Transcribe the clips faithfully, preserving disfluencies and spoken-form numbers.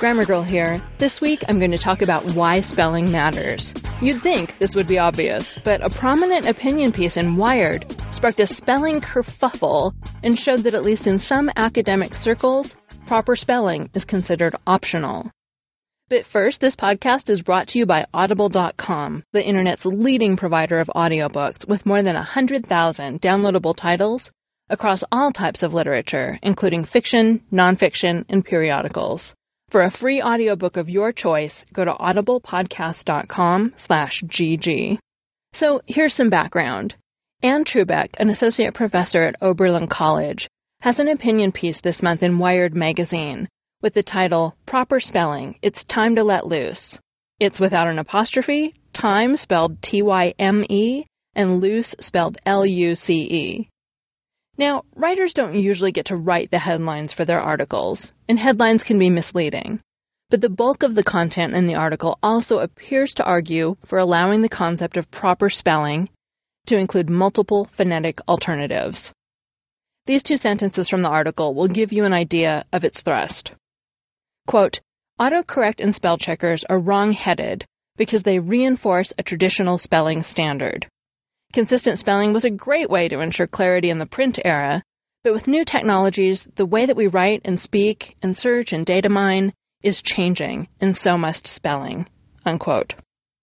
Grammar Girl here. This week, I'm going to talk about why spelling matters. You'd think this would be obvious, but a prominent opinion piece in Wired sparked a spelling kerfuffle and showed that at least in some academic circles, proper spelling is considered optional. But first, this podcast is brought to you by Audible dot com, the internet's leading provider of audiobooks with more than one hundred thousand downloadable titles across all types of literature, including fiction, nonfiction, and periodicals. For a free audiobook of your choice, go to audiblepodcast.com slash GG. So here's some background. Anne Trubeck, an associate professor at Oberlin College, has an opinion piece this month in Wired magazine with the title, Proper Spelling, It's Time to Let Loose. It's without an apostrophe, time spelled T Y M E, and loose spelled L U C E. Now, writers don't usually get to write the headlines for their articles, and headlines can be misleading. But the bulk of the content in the article also appears to argue for allowing the concept of proper spelling to include multiple phonetic alternatives. These two sentences from the article will give you an idea of its thrust. Quote, autocorrect and spell checkers are wrong-headed because they reinforce a traditional spelling standard. Consistent spelling was a great way to ensure clarity in the print era, but with new technologies, the way that we write and speak and search and data mine is changing, and so must spelling. Unquote.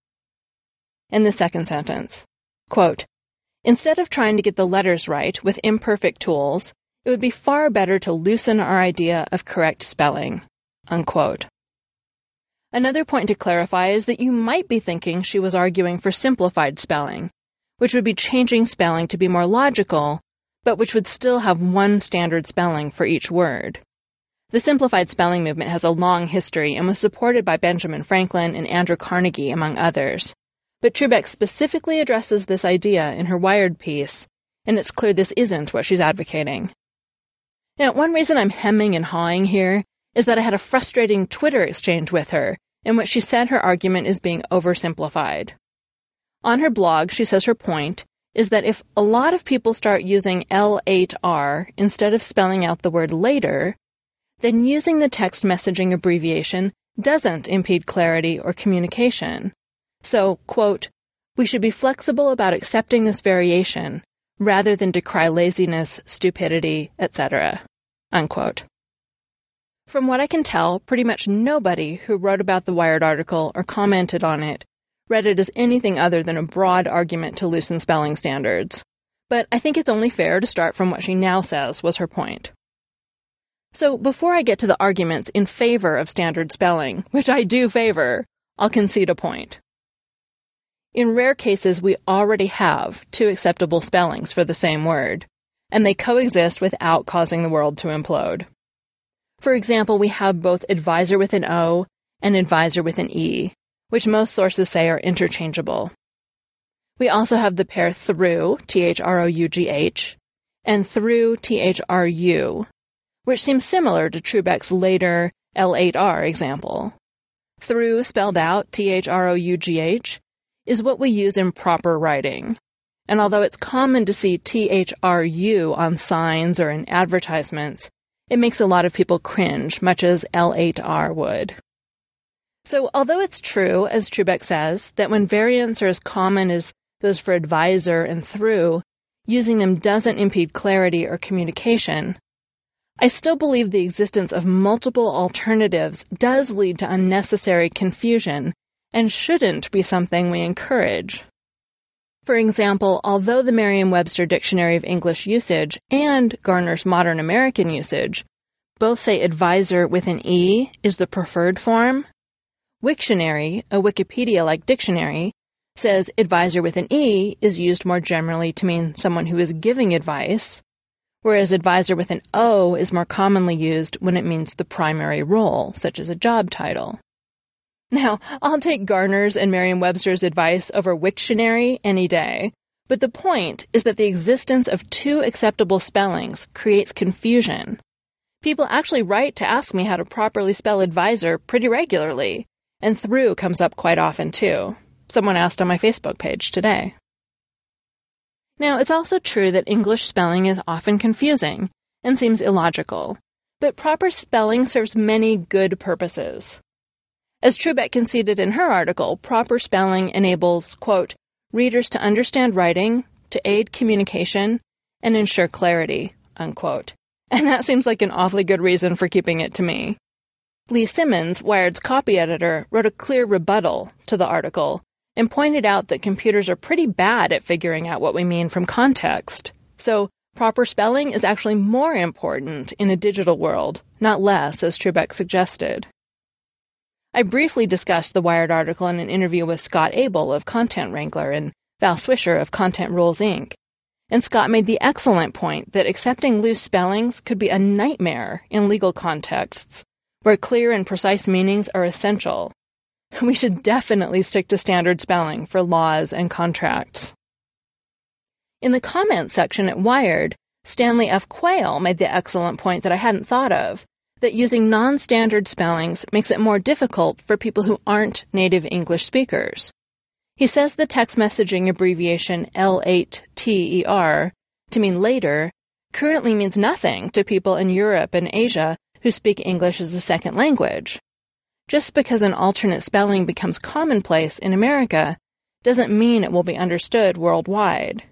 In the second sentence, quote, instead of trying to get the letters right with imperfect tools, it would be far better to loosen our idea of correct spelling. Unquote. Another point to clarify is that you might be thinking she was arguing for simplified spelling, which would be changing spelling to be more logical, but which would still have one standard spelling for each word. The simplified spelling movement has a long history and was supported by Benjamin Franklin and Andrew Carnegie, among others. But Trubeck specifically addresses this idea in her Wired piece, and it's clear this isn't what she's advocating. Now, one reason I'm hemming and hawing here is that I had a frustrating Twitter exchange with her, in which she said her argument is being oversimplified. On her blog, she says her point is that if a lot of people start using L eight R instead of spelling out the word later, then using the text messaging abbreviation doesn't impede clarity or communication. So, quote, we should be flexible about accepting this variation rather than decry laziness, stupidity, et cetera. Unquote. From what I can tell, pretty much nobody who wrote about the Wired article or commented on it read it as anything other than a broad argument to loosen spelling standards. But I think it's only fair to start from what she now says was her point. So before I get to the arguments in favor of standard spelling, which I do favor, I'll concede a point. In rare cases, we already have two acceptable spellings for the same word, and they coexist without causing the world to implode. For example, we have both advisor with an O and advisor with an E, which most sources say are interchangeable. We also have the pair through, T H R O U G H, and through, T H R U, which seems similar to Trubeck's later L eight R example. Through, spelled out, T H R O U G H, is what we use in proper writing. And although it's common to see T H R U on signs or in advertisements, it makes a lot of people cringe, much as L eight R would. So, although it's true, as Trubeck says, that when variants are as common as those for advisor and through, using them doesn't impede clarity or communication, I still believe the existence of multiple alternatives does lead to unnecessary confusion and shouldn't be something we encourage. For example, although the Merriam-Webster Dictionary of English Usage and Garner's Modern American Usage both say advisor with an E is the preferred form, Wiktionary, a Wikipedia-like dictionary, says advisor with an E is used more generally to mean someone who is giving advice, whereas advisor with an O is more commonly used when it means the primary role, such as a job title. Now, I'll take Garner's and Merriam-Webster's advice over Wiktionary any day, but the point is that the existence of two acceptable spellings creates confusion. People actually write to ask me how to properly spell advisor pretty regularly, and through comes up quite often too. Someone asked on my Facebook page today. Now, it's also true that English spelling is often confusing and seems illogical, but proper spelling serves many good purposes. As Trubeck conceded in her article, proper spelling enables, quote, readers to understand writing, to aid communication, and ensure clarity, unquote. And that seems like an awfully good reason for keeping it to me. Lee Simmons, Wired's copy editor, wrote a clear rebuttal to the article and pointed out that computers are pretty bad at figuring out what we mean from context. So proper spelling is actually more important in a digital world, not less, as Trubeck suggested. I briefly discussed the Wired article in an interview with Scott Abel of Content Wrangler and Val Swisher of Content Rules, Incorporated. And Scott made the excellent point that accepting loose spellings could be a nightmare in legal contexts, where clear and precise meanings are essential. We should definitely stick to standard spelling for laws and contracts. In the comments section at Wired, Stanley F. Quayle made the excellent point that I hadn't thought of, that using non-standard spellings makes it more difficult for people who aren't native English speakers. He says the text messaging abbreviation L eight T E R, to mean later, currently means nothing to people in Europe and Asia who speak English as a second language. Just because an alternate spelling becomes commonplace in America doesn't mean it will be understood worldwide.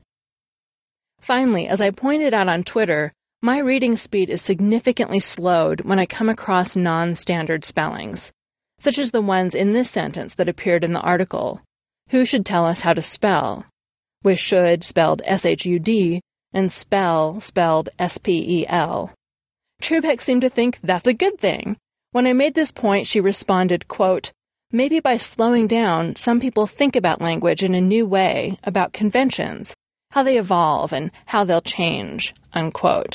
Finally, as I pointed out on Twitter, my reading speed is significantly slowed when I come across non-standard spellings, such as the ones in this sentence that appeared in the article. Who should tell us how to spell? With should spelled S H U D and spell spelled S P E L. Trubeck seemed to think that's a good thing. When I made this point, she responded, quote, maybe by slowing down, some people think about language in a new way, about conventions, how they evolve, and how they'll change, unquote.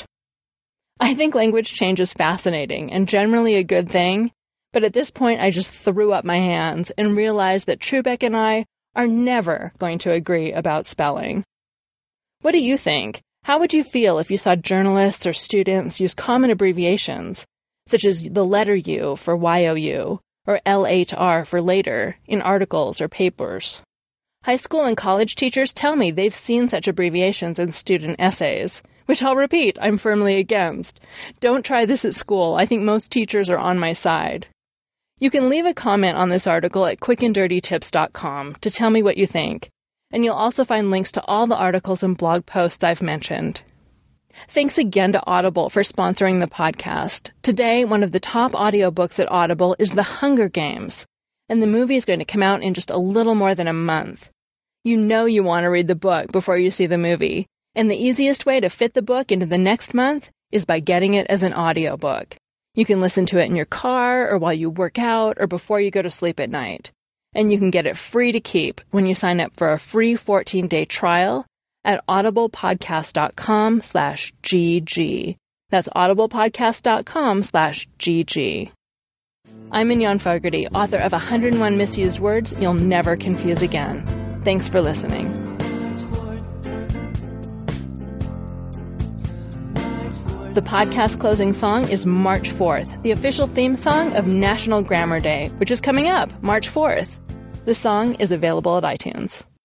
I think language change is fascinating and generally a good thing, but at this point I just threw up my hands and realized that Trubeck and I are never going to agree about spelling. What do you think? How would you feel if you saw journalists or students use common abbreviations, such as the letter U for Y O U or L eight R for later, in articles or papers? High school and college teachers tell me they've seen such abbreviations in student essays, which I'll repeat, I'm firmly against. Don't try this at school. I think most teachers are on my side. You can leave a comment on this article at quick and dirty tips dot com to tell me what you think, and you'll also find links to all the articles and blog posts I've mentioned. Thanks again to Audible for sponsoring the podcast. Today, one of the top audiobooks at Audible is The Hunger Games, and the movie is going to come out in just a little more than a month. You know you want to read the book before you see the movie, and the easiest way to fit the book into the next month is by getting it as an audiobook. You can listen to it in your car or while you work out or before you go to sleep at night. And you can get it free to keep when you sign up for a free fourteen-day trial at audiblepodcast.com slash GG. That's audiblepodcast.com slash GG. I'm Mignon Fogarty, author of one hundred one Misused Words You'll Never Confuse Again. Thanks for listening. The podcast closing song is March fourth, the official theme song of National Grammar Day, which is coming up March fourth. The song is available at iTunes.